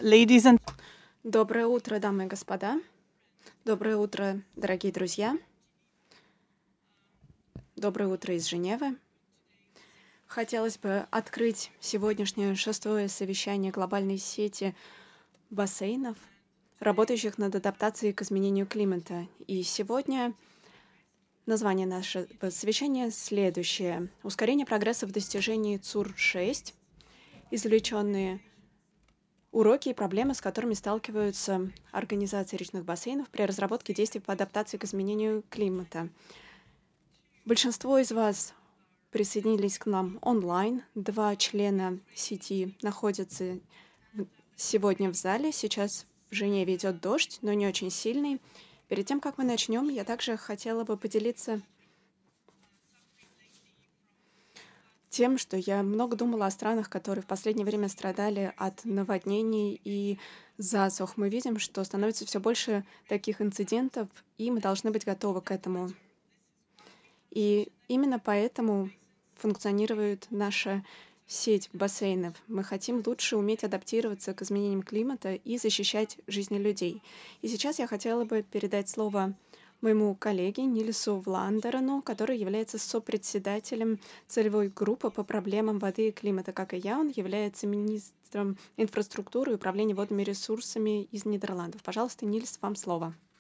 Ladies and Доброе утро, дамы и господа. Доброе утро, дорогие друзья. Доброе утро из Женевы. Хотелось бы открыть сегодняшнее шестое совещание глобальной сети бассейнов, работающих над адаптацией к изменению климата. И сегодня название нашего совещания следующее. Ускорение прогресса в достижении ЦУР-6, извлеченные уроки и проблемы, с которыми сталкиваются организации речных бассейнов при разработке действий по адаптации к изменению климата. Большинство из вас присоединились к нам онлайн. 2 члена сети находятся сегодня в зале. Сейчас в Женеве идет дождь, но не очень сильный. Перед тем, как мы начнем, я также хотела бы поделиться тем, что я много думала о странах, которые в последнее время страдали от наводнений и засух. Мы видим, что становится все больше таких инцидентов, и мы должны быть готовы к этому. И именно поэтому функционирует наша сеть бассейнов. Мы хотим лучше уметь адаптироваться к изменениям климата и защищать жизни людей. И сейчас я хотела бы передать слово моему коллеге Нильсу Вландерену, который является сопредседателем целевой группы по проблемам воды и климата. Как и я, он является министром инфраструктуры и управления водными ресурсами из Нидерландов. Пожалуйста, Нильс, вам слово.